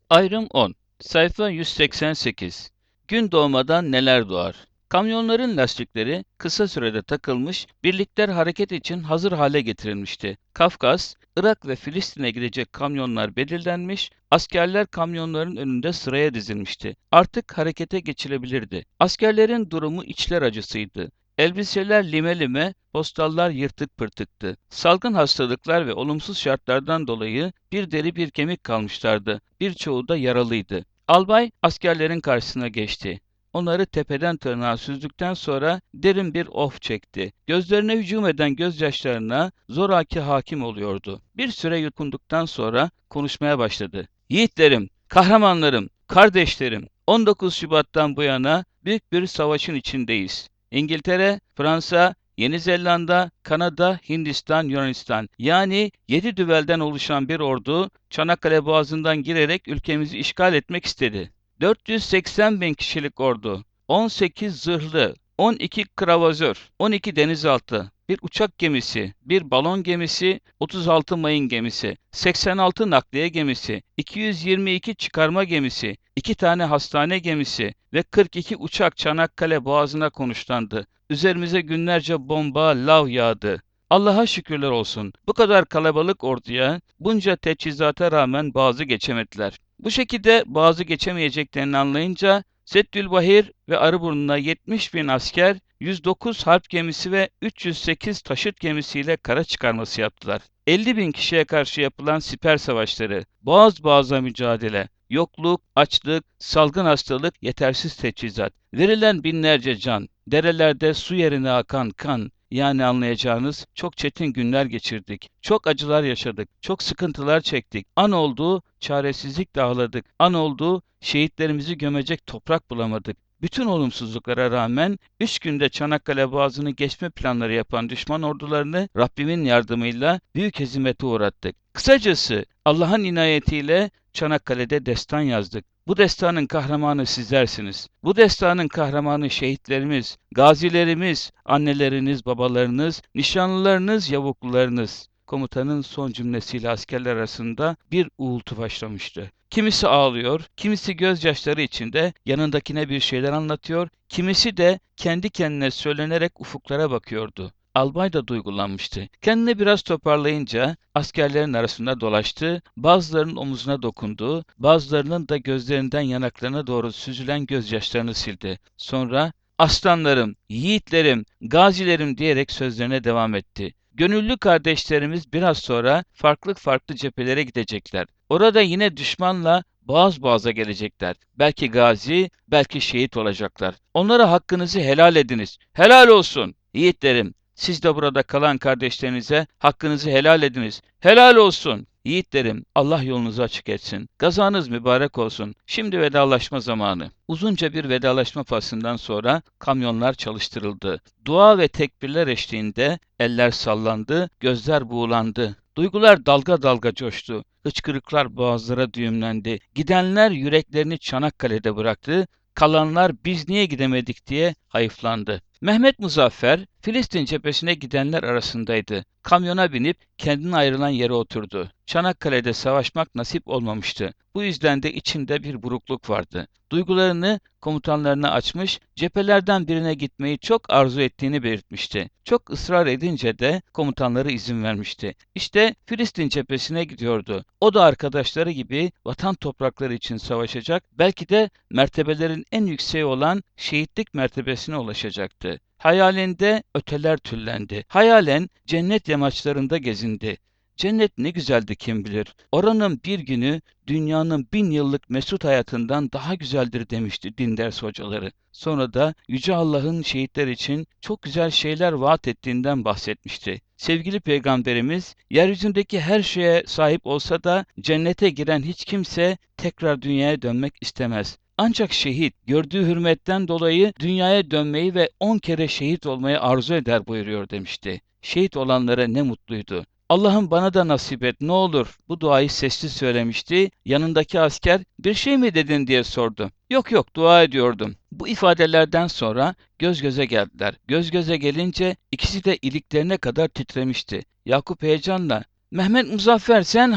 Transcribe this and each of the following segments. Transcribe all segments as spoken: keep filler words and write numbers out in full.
Ayrım on. Sayfa yüz seksen sekiz. Gün doğmadan neler doğar? Kamyonların lastikleri kısa sürede takılmış, birlikler hareket için hazır hale getirilmişti. Kafkas, Irak ve Filistin'e gidecek kamyonlar belirlenmiş, askerler kamyonların önünde sıraya dizilmişti. Artık harekete geçilebilirdi. Askerlerin durumu içler acısıydı. Elbiseler lime lime, postallar yırtık pırtıktı. Salgın hastalıklar ve olumsuz şartlardan dolayı bir deri bir kemik kalmışlardı. Birçoğu da yaralıydı. Albay askerlerin karşısına geçti. Onları tepeden tırnağa süzdükten sonra derin bir of çekti. Gözlerine hücum eden gözyaşlarına zoraki hakim oluyordu. Bir süre yutunduktan sonra konuşmaya başladı. Yiğitlerim, kahramanlarım, kardeşlerim, on dokuz Şubat'tan bu yana büyük bir savaşın içindeyiz. İngiltere, Fransa, Yeni Zelanda, Kanada, Hindistan, Yunanistan yani yedi düvelden oluşan bir ordu Çanakkale Boğazı'ndan girerek ülkemizi işgal etmek istedi. dört yüz seksen bin kişilik ordu, on sekiz zırhlı, on iki kravazör, on iki denizaltı, bir uçak gemisi, bir balon gemisi, otuz altı mayın gemisi, seksen altı nakliye gemisi, iki yüz yirmi iki çıkarma gemisi, iki tane hastane gemisi ve kırk iki uçak Çanakkale Boğazı'na konuşlandı. Üzerimize günlerce bomba, lav yağdı. Allah'a şükürler olsun. Bu kadar kalabalık orduya, bunca teçhizata rağmen bazı geçemediler. Bu şekilde bazı geçemeyeceklerini anlayınca Seddülbahir ve Arıburnu'na yetmiş bin asker, yüz dokuz harp gemisi ve üç yüz sekiz taşıt gemisiyle kara çıkarması yaptılar. elli bin kişiye karşı yapılan siper savaşları, boğaz boğaza mücadele, yokluk, açlık, salgın hastalık, yetersiz teçhizat, verilen binlerce can, derelerde su yerine akan kan, yani anlayacağınız çok çetin günler geçirdik. Çok acılar yaşadık. Çok sıkıntılar çektik. An oldu, çaresizlikle ağladık. An oldu, şehitlerimizi gömecek toprak bulamadık. Bütün olumsuzluklara rağmen üç günde Çanakkale Boğazı'nı geçme planları yapan düşman ordularını Rabbimin yardımıyla büyük hezimete uğrattık. Kısacası Allah'ın inayetiyle Çanakkale'de destan yazdık. Bu destanın kahramanı sizlersiniz. Bu destanın kahramanı şehitlerimiz, gazilerimiz, anneleriniz, babalarınız, nişanlılarınız, yavuklularınız. Komutanın son cümlesiyle askerler arasında bir uğultu başlamıştı. Kimisi ağlıyor, kimisi gözyaşları içinde yanındakine bir şeyler anlatıyor, kimisi de kendi kendine söylenerek ufuklara bakıyordu. Albay da duygulanmıştı. Kendini biraz toparlayınca askerlerin arasında dolaştı, bazılarının omuzuna dokundu, bazılarının da gözlerinden yanaklarına doğru süzülen gözyaşlarını sildi. Sonra aslanlarım, yiğitlerim, gazilerim diyerek sözlerine devam etti. Gönüllü kardeşlerimiz biraz sonra farklı farklı cephelere gidecekler. Orada yine düşmanla boğaz boğaza gelecekler. Belki gazi, belki şehit olacaklar. Onlara hakkınızı helal ediniz. Helal olsun. Yiğitlerim, siz de burada kalan kardeşlerinize hakkınızı helal ediniz. Helal olsun. Yiğitlerim, Allah yolunuzu açık etsin. Gazanız mübarek olsun. Şimdi vedalaşma zamanı. Uzunca bir vedalaşma faslından sonra kamyonlar çalıştırıldı. Dua ve tekbirler eşliğinde eller sallandı, gözler buğulandı. Duygular dalga dalga coştu. Hıçkırıklar boğazlara düğümlendi. Gidenler yüreklerini Çanakkale'de bıraktı. Kalanlar biz niye gidemedik diye hayıflandı. Mehmet Muzaffer, Filistin cephesine gidenler arasındaydı. Kamyona binip kendine ayrılan yere oturdu. Çanakkale'de savaşmak nasip olmamıştı. Bu yüzden de içinde bir burukluk vardı. Duygularını komutanlarına açmış, cephelerden birine gitmeyi çok arzu ettiğini belirtmişti. Çok ısrar edince de komutanları izin vermişti. İşte Filistin cephesine gidiyordu. O da arkadaşları gibi vatan toprakları için savaşacak, belki de mertebelerin en yükseği olan şehitlik mertebesine ulaşacaktı. Hayalinde öteler tüllendi. Hayalen cennet yamaçlarında gezindi. Cennet ne güzeldi kim bilir. Oranın bir günü dünyanın bin yıllık mesut hayatından daha güzeldir demişti din ders hocaları. Sonra da Yüce Allah'ın şehitler için çok güzel şeyler vaat ettiğinden bahsetmişti. Sevgili Peygamberimiz, yeryüzündeki her şeye sahip olsa da cennete giren hiç kimse tekrar dünyaya dönmek istemez. Ancak şehit, gördüğü hürmetten dolayı dünyaya dönmeyi ve on kere şehit olmayı arzu eder buyuruyor demişti. Şehit olanlara ne mutluydu. Allah'ım bana da nasip et ne olur. Bu duayı sesli söylemişti. Yanındaki asker bir şey mi dedin diye sordu. Yok yok dua ediyordum. Bu ifadelerden sonra göz göze geldiler. Göz göze gelince ikisi de iliklerine kadar titremişti. Yakup heyecanla Mehmet Muzaffer sen ha?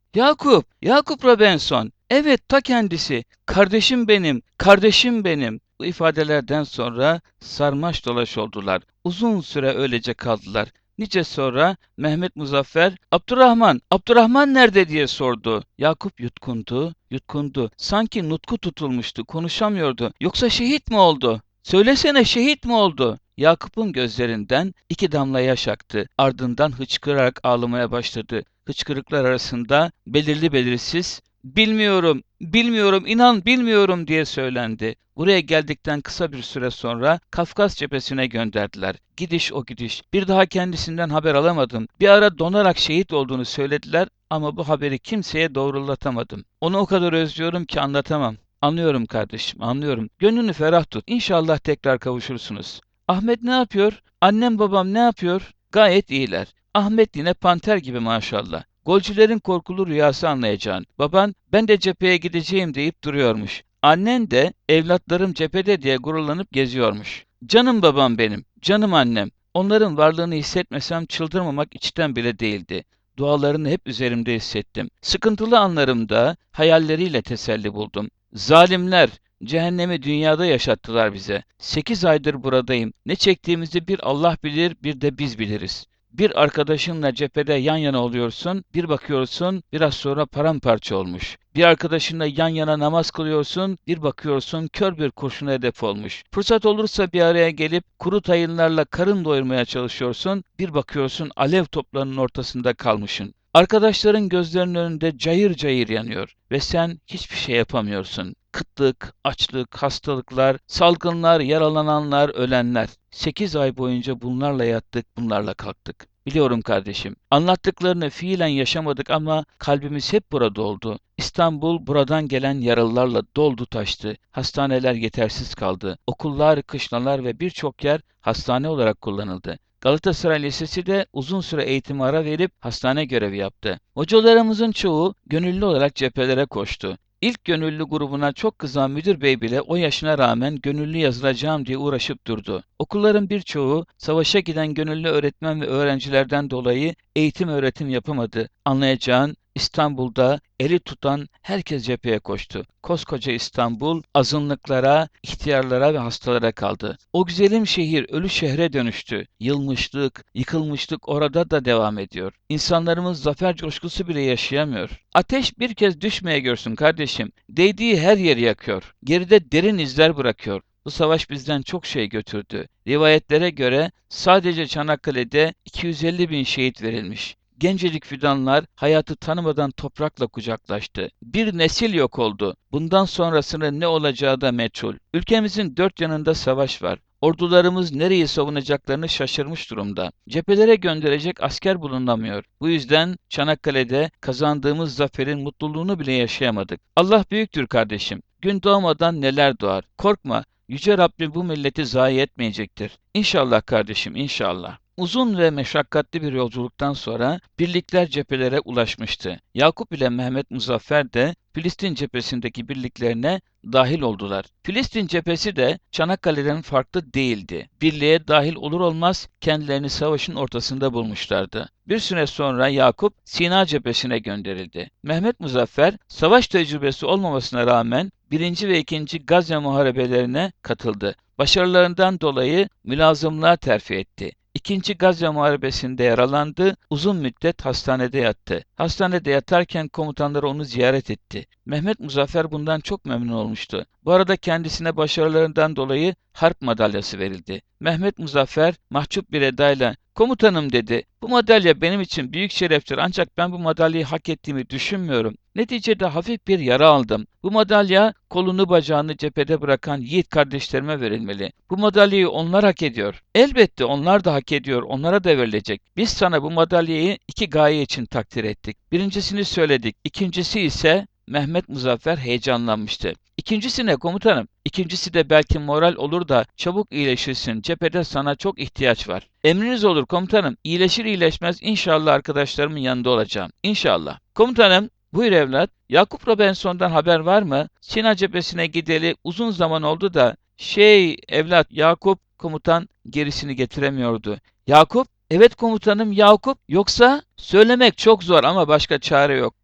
Yakup, Yakup Robinson. Evet, ta kendisi. Kardeşim benim, kardeşim benim. Bu ifadelerden sonra sarmaş dolaş oldular. Uzun süre öylece kaldılar. Nice sonra Mehmet Muzaffer, Abdurrahman, Abdurrahman nerede diye sordu. Yakup yutkundu, yutkundu. Sanki nutku tutulmuştu, konuşamıyordu. Yoksa şehit mi oldu? Söylesene, şehit mi oldu? Yakup'un gözlerinden iki damla yaş aktı. Ardından hıçkırarak ağlamaya başladı. Hıçkırıklar arasında belirli belirsiz, "Bilmiyorum, bilmiyorum, inan bilmiyorum" diye söylendi. Buraya geldikten kısa bir süre sonra Kafkas cephesine gönderdiler. Gidiş o gidiş. Bir daha kendisinden haber alamadım. Bir ara donarak şehit olduğunu söylediler ama bu haberi kimseye doğrulatamadım. Onu o kadar özlüyorum ki anlatamam. Anlıyorum kardeşim, anlıyorum. Gönlünü ferah tut. İnşallah tekrar kavuşursunuz. Ahmet ne yapıyor? Annem babam ne yapıyor? Gayet iyiler. Ahmet yine panter gibi maşallah. Golcülerin korkulu rüyası anlayacağın. Baban ben de cepheye gideceğim deyip duruyormuş. Annen de evlatlarım cephede diye gururlanıp geziyormuş. Canım babam benim, canım annem. Onların varlığını hissetmesem çıldırmamak içten bile değildi. Dualarını hep üzerimde hissettim. Sıkıntılı anlarımda hayalleriyle teselli buldum. Zalimler, cehennemi dünyada yaşattılar bize. Sekiz aydır buradayım. Ne çektiğimizi bir Allah bilir, bir de biz biliriz. Bir arkadaşınla cephede yan yana oluyorsun, bir bakıyorsun biraz sonra paramparça olmuş. Bir arkadaşınla yan yana namaz kılıyorsun, bir bakıyorsun kör bir kurşuna hedef olmuş. Fırsat olursa bir araya gelip kuru tayınlarla karın doyurmaya çalışıyorsun, bir bakıyorsun alev toplarının ortasında kalmışsın. Arkadaşların gözlerinin önünde cayır cayır yanıyor ve sen hiçbir şey yapamıyorsun. Kıtlık, açlık, hastalıklar, salgınlar, yaralananlar, ölenler. Sekiz ay boyunca bunlarla yattık, bunlarla kalktık. Biliyorum kardeşim, anlattıklarını fiilen yaşamadık ama kalbimiz hep burada oldu. İstanbul buradan gelen yaralılarla doldu taştı. Hastaneler yetersiz kaldı. Okullar, kışlalar ve birçok yer hastane olarak kullanıldı. Galatasaray Lisesi de uzun süre eğitime ara verip hastane görevi yaptı. Hocalarımızın çoğu gönüllü olarak cephelere koştu. İlk gönüllü grubuna çok kızan müdür bey bile o yaşına rağmen gönüllü yazılacağım diye uğraşıp durdu. Okulların birçoğu savaşa giden gönüllü öğretmen ve öğrencilerden dolayı eğitim öğretim yapamadı. Anlayacağın İstanbul'da eli tutan herkes cepheye koştu. Koskoca İstanbul azınlıklara, ihtiyarlara ve hastalara kaldı. O güzelim şehir ölü şehre dönüştü. Yılmışlık, yıkılmışlık orada da devam ediyor. İnsanlarımız zafer coşkusu bile yaşayamıyor. Ateş bir kez düşmeye görsün kardeşim. Değdiği her yeri yakıyor. Geride derin izler bırakıyor. Bu savaş bizden çok şey götürdü. Rivayetlere göre sadece Çanakkale'de iki yüz elli bin şehit verilmiş. Gencecik fidanlar hayatı tanımadan toprakla kucaklaştı. Bir nesil yok oldu. Bundan sonrasının ne olacağı da meçhul. Ülkemizin dört yanında savaş var. Ordularımız nereyi savunacaklarını şaşırmış durumda. Cephelere gönderecek asker bulunamıyor. Bu yüzden Çanakkale'de kazandığımız zaferin mutluluğunu bile yaşayamadık. Allah büyüktür kardeşim. Gün doğmadan neler doğar. Korkma. Yüce Rabbim bu milleti zayi etmeyecektir. İnşallah kardeşim, inşallah. Uzun ve meşakkatli bir yolculuktan sonra birlikler cephelere ulaşmıştı. Yakup ile Mehmet Muzaffer de Filistin cephesindeki birliklerine dahil oldular. Filistin cephesi de Çanakkale'den farklı değildi. Birliğe dahil olur olmaz kendilerini savaşın ortasında bulmuşlardı. Bir süre sonra Yakup Sina cephesine gönderildi. Mehmet Muzaffer savaş tecrübesi olmamasına rağmen birinci ve ikinci Gazze muharebelerine katıldı. Başarılarından dolayı mülazımlığa terfi etti. İkinci Gazze Muharebesi'nde yaralandı, uzun müddet hastanede yattı. Hastanede yatarken komutanları onu ziyaret etti. Mehmet Muzaffer bundan çok memnun olmuştu. Bu arada kendisine başarılarından dolayı harp madalyası verildi. Mehmet Muzaffer mahcup bir edayla "Komutanım" dedi, "bu madalya benim için büyük şereftir ancak ben bu madalyayı hak ettiğimi düşünmüyorum. Neticede hafif bir yara aldım. Bu madalya kolunu bacağını cephede bırakan yiğit kardeşlerime verilmeli. Bu madalyayı onlar hak ediyor. Elbette onlar da hak ediyor, onlara da verilecek. Biz sana bu madalyayı iki gaye için takdir ettik. Birincisini söyledik, ikincisi ise..." Mehmet Muzaffer heyecanlanmıştı. "İkincisi ne komutanım? İkincisi de belki moral olur da çabuk iyileşirsin. Cephede sana çok ihtiyaç var." "Emriniz olur komutanım. İyileşir iyileşmez inşallah arkadaşlarımın yanında olacağım. İnşallah." "Komutanım." "Buyur evlat. Yakup Robinson'dan haber var mı? Sina cephesine gideli uzun zaman oldu da." "Şey evlat, Yakup..." Komutan gerisini getiremiyordu. "Yakup?" "Evet komutanım, Yakup. Yoksa?" "Söylemek çok zor ama başka çare yok.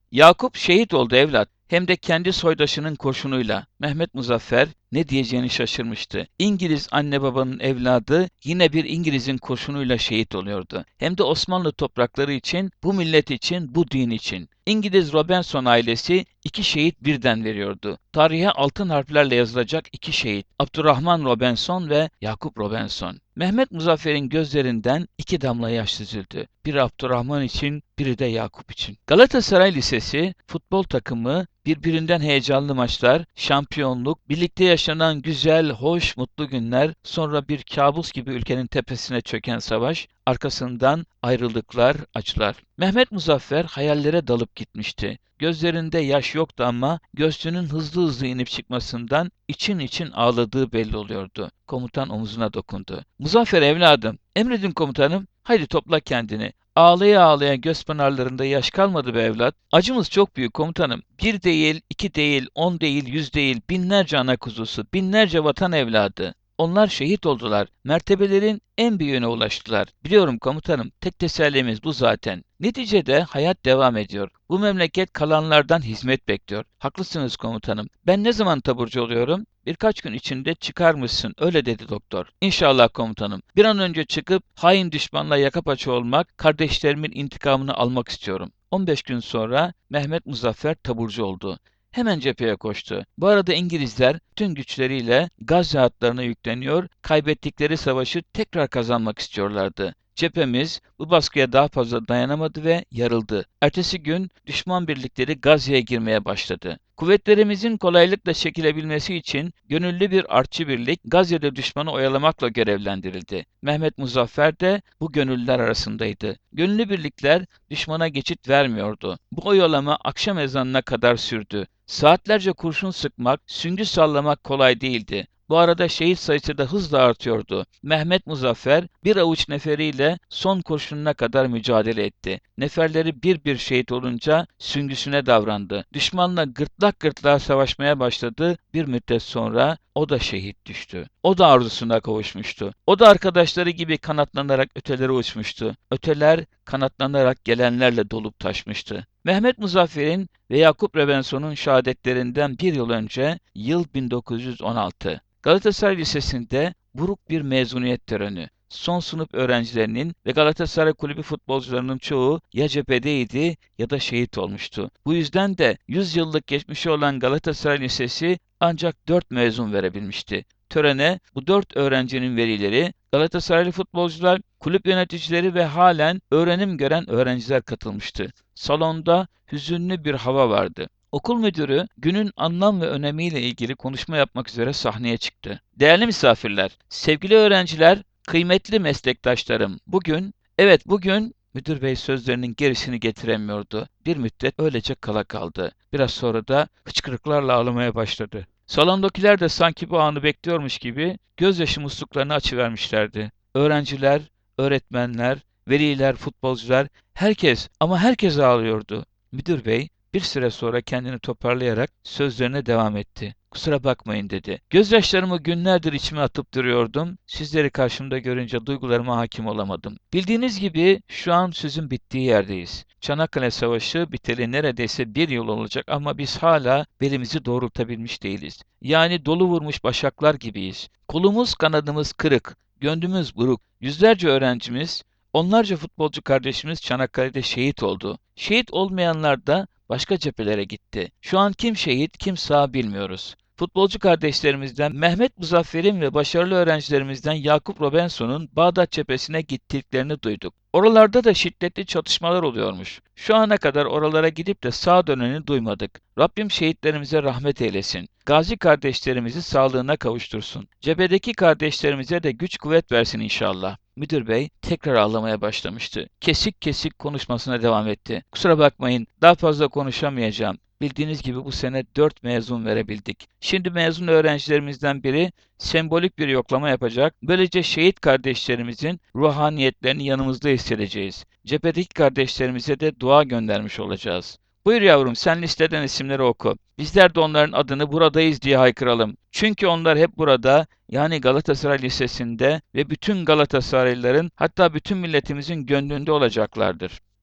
Yakup şehit oldu evlat. Hem de kendi soydaşının kurşunuyla. Mehmet Muzaffer ne diyeceğini şaşırmıştı. İngiliz anne babanın evladı yine bir İngiliz'in kurşunuyla şehit oluyordu. Hem de Osmanlı toprakları için, bu millet için, bu din için. İngiliz Robinson ailesi iki şehit birden veriyordu. Tarihe altın harflerle yazılacak iki şehit. Abdurrahman Robinson ve Yakup Robinson. Mehmet Muzaffer'in gözlerinden iki damla yaş süzüldü. Biri Abdurrahman için, biri de Yakup için. Galatasaray Lisesi futbol takımı, birbirinden heyecanlı maçlar, şampiyonluk, birlikte yaşanan güzel, hoş, mutlu günler, sonra bir kabus gibi ülkenin tepesine çöken savaş, arkasından ayrılıklar, acılar. Mehmet Muzaffer hayallere dalıp gitmişti. Gözlerinde yaş yoktu ama göğsünün hızlı hızlı inip çıkmasından için için ağladığı belli oluyordu. Komutan omuzuna dokundu. Muzaffer evladım, emredin komutanım, haydi topla kendini. Ağlaya ağlaya göz pınarlarında yaş kalmadı be evlat. Acımız çok büyük komutanım. Bir değil, iki değil, on değil, yüz değil, binlerce ana kuzusu, binlerce vatan evladı. Onlar şehit oldular. Mertebelerin en büyüğüne ulaştılar. Biliyorum komutanım, tek tesellimiz bu zaten. Neticede hayat devam ediyor. Bu memleket kalanlardan hizmet bekliyor. Haklısınız komutanım. Ben ne zaman taburcu oluyorum? Birkaç gün içinde çıkarmışsın, öyle dedi doktor. İnşallah komutanım. Bir an önce çıkıp hain düşmanla yaka paça olmak, kardeşlerimin intikamını almak istiyorum. on beş gün sonra Mehmet Muzaffer taburcu oldu. Hemen cepheye koştu. Bu arada İngilizler tüm güçleriyle Gazze hatlarına yükleniyor, kaybettikleri savaşı tekrar kazanmak istiyorlardı. Cephemiz bu baskıya daha fazla dayanamadı ve yarıldı. Ertesi gün düşman birlikleri Gazze'ye girmeye başladı. Kuvvetlerimizin kolaylıkla çekilebilmesi için gönüllü bir artçı birlik Gazze'de düşmanı oyalamakla görevlendirildi. Mehmet Muzaffer de bu gönüllüler arasındaydı. Gönüllü birlikler düşmana geçit vermiyordu. Bu oyalama akşam ezanına kadar sürdü. Saatlerce kurşun sıkmak, süngü sallamak kolay değildi. Bu arada şehit sayısı da hızla artıyordu. Mehmet Muzaffer bir avuç neferiyle son kurşununa kadar mücadele etti. Neferleri bir bir şehit olunca süngüsüne davrandı. Düşmanla gırtlak gırtlağa savaşmaya başladı. Bir müddet sonra o da şehit düştü. O da arzusuna kavuşmuştu. O da arkadaşları gibi kanatlanarak ötelere uçmuştu. Öteler kanatlanarak gelenlerle dolup taşmıştı. Mehmet Muzaffer'in ve Yakup Robenson'un şehadetlerinden bir yıl önce, yıl bin dokuz yüz on altı. Galatasaray Lisesi'nde buruk bir mezuniyet töreni. Son sınıf öğrencilerinin ve Galatasaray Kulübü futbolcularının çoğu ya cephedeydi ya da şehit olmuştu. Bu yüzden de yüz yıllık geçmişi olan Galatasaray Lisesi ancak dört mezun verebilmişti. Törene bu dört öğrencinin velileri, Galatasaraylı futbolcular, kulüp yöneticileri ve halen öğrenim gören öğrenciler katılmıştı. Salonda hüzünlü bir hava vardı. Okul müdürü günün anlam ve önemiyle ilgili konuşma yapmak üzere sahneye çıktı. Değerli misafirler, sevgili öğrenciler, kıymetli meslektaşlarım, bugün, evet bugün, müdür bey sözlerinin gerisini getiremiyordu. Bir müddet öylece kala kaldı. Biraz sonra da hıçkırıklarla ağlamaya başladı. Salondakiler de sanki bu anı bekliyormuş gibi gözyaşı musluklarını açıvermişlerdi. Öğrenciler, öğretmenler, veliler, futbolcular, herkes ama herkes ağlıyordu. Müdür bey bir süre sonra kendini toparlayarak sözlerine devam etti. Kusura bakmayın dedi. Gözyaşlarımı günlerdir içime atıp duruyordum. Sizleri karşımda görünce duygularıma hakim olamadım. Bildiğiniz gibi şu an sözün bittiği yerdeyiz. Çanakkale Savaşı biteli neredeyse bir yıl olacak ama biz hala belimizi doğrultabilmiş değiliz. Yani dolu vurmuş başaklar gibiyiz. Kolumuz kanadımız kırık, gönlümüz buruk. Yüzlerce öğrencimiz, onlarca futbolcu kardeşimiz Çanakkale'de şehit oldu. Şehit olmayanlar da başka cephelere gitti. Şu an kim şehit, kim sağ bilmiyoruz. Futbolcu kardeşlerimizden Mehmet Muzaffer'in ve başarılı öğrencilerimizden Yakup Robinson'un Bağdat cephesine gittiklerini duyduk. Oralarda da şiddetli çatışmalar oluyormuş. Şu ana kadar oralara gidip de sağ döneni duymadık. Rabbim şehitlerimize rahmet eylesin. Gazi kardeşlerimizi sağlığına kavuştursun. Cephedeki kardeşlerimize de güç kuvvet versin inşallah. Müdür bey tekrar ağlamaya başlamıştı. Kesik kesik konuşmasına devam etti. Kusura bakmayın, daha fazla konuşamayacağım. Bildiğiniz gibi bu sene dört mezun verebildik. Şimdi mezun öğrencilerimizden biri sembolik bir yoklama yapacak. Böylece şehit kardeşlerimizin ruhaniyetlerini yanımızda hissedeceğiz. Cephedeki kardeşlerimize de dua göndermiş olacağız. Buyur yavrum, sen listeden isimleri oku. Bizler de onların adını buradayız diye haykıralım. Çünkü onlar hep burada, yani Galatasaray Lisesi'nde ve bütün Galatasaraylıların, hatta bütün milletimizin gönlünde olacaklardır.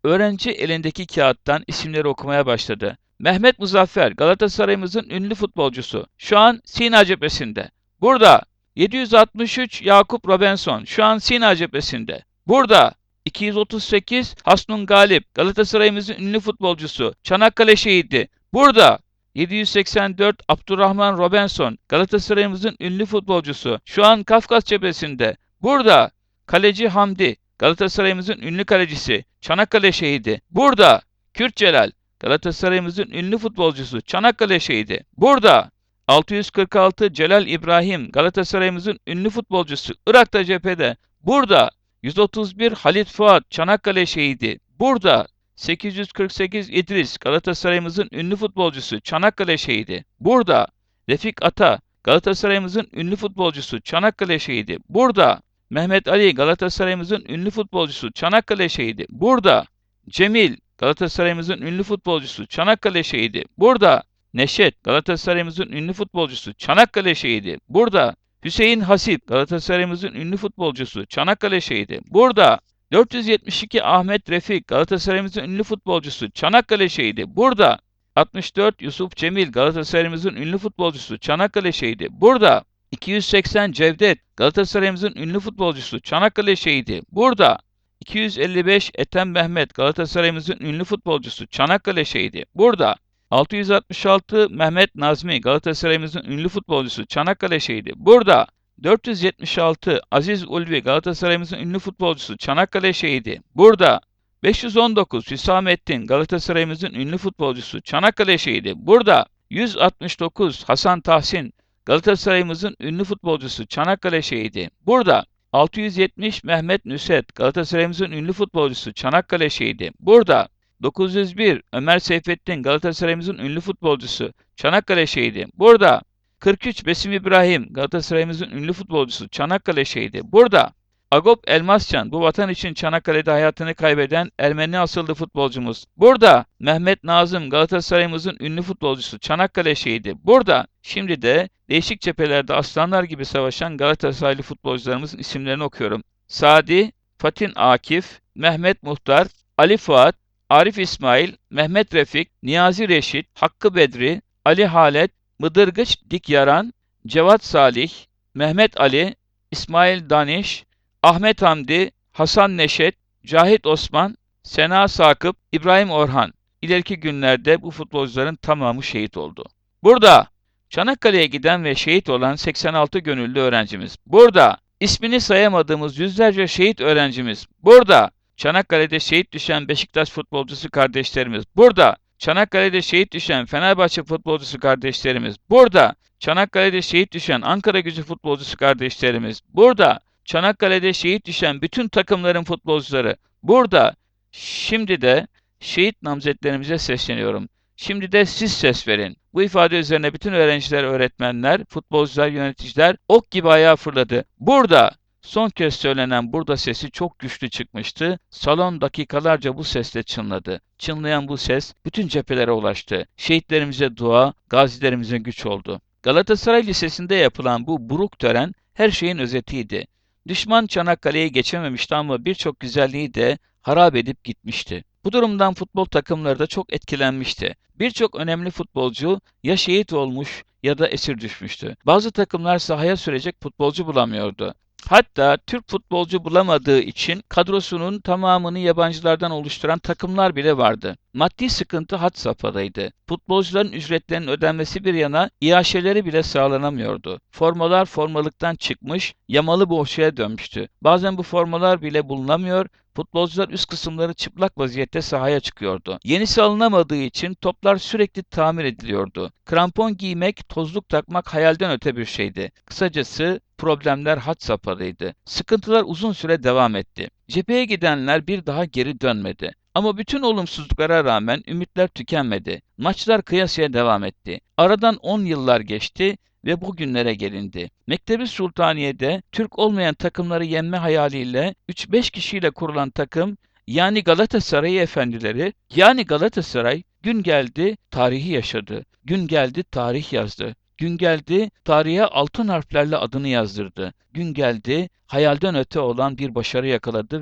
Öğrenci elindeki kağıttan isimleri okumaya başladı. Mehmet Muzaffer, Galatasaray'ımızın ünlü futbolcusu. Şu an Sina cephesinde. Burada. yedi yüz altmış üç Yakup Robinson. Şu an Sina cephesinde. Burada. iki yüz otuz sekiz Hasnun Galip, Galatasaray'ımızın ünlü futbolcusu. Çanakkale şehidi. Burada. yedi yüz seksen dört Abdurrahman Robinson, Galatasaray'ımızın ünlü futbolcusu. Şu an Kafkas cephesinde. Burada. Kaleci Hamdi, Galatasaray'ımızın ünlü kalecisi. Çanakkale şehidi. Burada. Kürt Celal, Galatasaray'ımızın ünlü futbolcusu. Çanakkale şehidi. Burada. altı yüz kırk altı Celal İbrahim, Galatasaray'ımızın ünlü futbolcusu. Irak'ta cephede. Burada. yüz otuz bir Halit Fuat, Çanakkale şehidi. Burada. sekiz yüz kırk sekiz İdris, Galatasaray'ımızın ünlü futbolcusu. Çanakkale şehidi. Burada. Refik Ata, Galatasaray'ımızın ünlü futbolcusu. Çanakkale şehidi. Burada. Mehmet Ali, Galatasaray'ımızın ünlü futbolcusu. Çanakkale şehidi. Burada. Cemil, Galatasaray'ımızın ünlü futbolcusu. Çanakkale şehidi. Burada. Neşet, Galatasaray'ımızın ünlü futbolcusu. Çanakkale şehidi. Burada. Hüseyin Hasip, Galatasaray'ımızın ünlü futbolcusu. Çanakkale şehidi. Burada. dört yüz yetmiş iki Ahmet Refik, Galatasaray'ımızın ünlü futbolcusu. Çanakkale şehidi. Burada. altmış dört Yusuf Cemil, Galatasaray'ımızın ünlü futbolcusu. Çanakkale şehidi. Burada. iki yüz seksen Cevdet, Galatasaray'ımızın ünlü futbolcusu. Çanakkale şehidi. Burada. iki yüz elli beş Ethem Mehmet, Galatasaray'ımızın ünlü futbolcusu. Çanakkale şehidi. Burada. altı yüz altmış altı Mehmet Nazmi, Galatasaray'ımızın ünlü futbolcusu. Çanakkale şehidi. Burada. dört yüz yetmiş altı Aziz Ulvi, Galatasaray'ımızın ünlü futbolcusu. Çanakkale şehidi. Burada. beş yüz on dokuz Hüsamettin, Galatasaray'ımızın ünlü futbolcusu. Çanakkale şehidi. Burada. yüz altmış dokuz Hasan Tahsin, Galatasaray'ımızın ünlü futbolcusu. Çanakkale şehidi. Burada. altı yüz yetmiş Mehmet Nusret, Galatasaray'ımızın ünlü futbolcusu. Çanakkale şehidi. Burada. dokuz yüz bir Ömer Seyfettin, Galatasaray'ımızın ünlü futbolcusu. Çanakkale şehidi. Burada. kırk üç Besim İbrahim, Galatasaray'ımızın ünlü futbolcusu. Çanakkale şehidi. Burada. Agop Elmascan, bu vatan için Çanakkale'de hayatını kaybeden Ermeni asıllı futbolcumuz. Burada. Mehmet Nazım, Galatasaray'ımızın ünlü futbolcusu. Çanakkale şehidi. Burada. Şimdi de değişik cephelerde aslanlar gibi savaşan Galatasaraylı futbolcularımızın isimlerini okuyorum. Sadi, Fatin Akif, Mehmet Muhtar, Ali Fuat, Arif İsmail, Mehmet Refik, Niyazi Reşit, Hakkı Bedri, Ali Halet, Mıdırgıç Dikyaran, Cevat Salih, Mehmet Ali, İsmail Daniş, Ahmet Hamdi, Hasan Neşet, Cahit Osman, Sena Sakıp, İbrahim Orhan. İleriki günlerde bu futbolcuların tamamı şehit oldu. Burada Çanakkale'ye giden ve şehit olan seksen altı gönüllü öğrencimiz. Burada ismini sayamadığımız yüzlerce şehit öğrencimiz. Burada Çanakkale'de şehit düşen Beşiktaş futbolcusu kardeşlerimiz. Burada Çanakkale'de şehit düşen Fenerbahçe futbolcusu kardeşlerimiz. Burada Çanakkale'de şehit düşen Ankaragücü futbolcusu kardeşlerimiz. Burada Çanakkale'de şehit düşen bütün takımların futbolcuları. Burada. Şimdi de şehit namzetlerimize sesleniyorum. Şimdi de siz ses verin. Bu ifade üzerine bütün öğrenciler, öğretmenler, futbolcular, yöneticiler ok gibi ayağa fırladı. Burada. Son kez söylenen burada sesi çok güçlü çıkmıştı. Salon dakikalarca bu sesle çınladı. Çınlayan bu ses bütün cephelere ulaştı. Şehitlerimize dua, gazilerimize güç oldu. Galatasaray Lisesi'nde yapılan bu buruk tören her şeyin özetiydi. Düşman Çanakkale'yi geçememişti ama birçok güzelliği de harap edip gitmişti. Bu durumdan futbol takımları da çok etkilenmişti. Birçok önemli futbolcu ya şehit olmuş ya da esir düşmüştü. Bazı takımlar sahaya sürecek futbolcu bulamıyordu. Hatta Türk futbolcu bulamadığı için kadrosunun tamamını yabancılardan oluşturan takımlar bile vardı. Maddi sıkıntı had safhadaydı. Futbolcuların ücretlerinin ödenmesi bir yana iaşeleri bile sağlanamıyordu. Formalar formalıktan çıkmış, yamalı bohçaya dönmüştü. Bazen bu formalar bile bulunamıyor, futbolcular üst kısımları çıplak vaziyette sahaya çıkıyordu. Yenisi alınamadığı için toplar sürekli tamir ediliyordu. Krampon giymek, tozluk takmak hayalden öte bir şeydi. Kısacası problemler had safhadaydı. Sıkıntılar uzun süre devam etti. Cepheye gidenler bir daha geri dönmedi. Ama bütün olumsuzluklara rağmen ümitler tükenmedi. Maçlar kıyasıya devam etti. Aradan on yıllar geçti ve bugünlere gelindi. Mektebi Sultaniye'de Türk olmayan takımları yenme hayaliyle üç beş kişiyle kurulan takım, yani Galatasaray efendileri, yani Galatasaray gün geldi tarihi yaşadı. Gün geldi tarih yazdı. Gün geldi tarihe altın harflerle adını yazdırdı. Gün geldi hayalden öte olan bir başarı yakaladı ve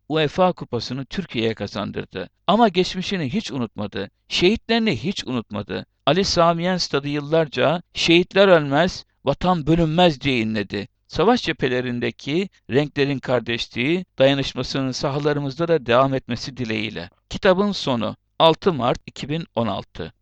UEFA Kupası'nı Türkiye'ye kazandırdı. Ama geçmişini hiç unutmadı. Şehitlerini hiç unutmadı. Ali Sami Yen Stadı yıllarca "Şehitler ölmez, vatan bölünmez" diye inledi. Savaş cephelerindeki renklerin kardeşliği, dayanışmasının sahalarımızda da devam etmesi dileğiyle. Kitabın sonu. altı Mart iki bin on altı.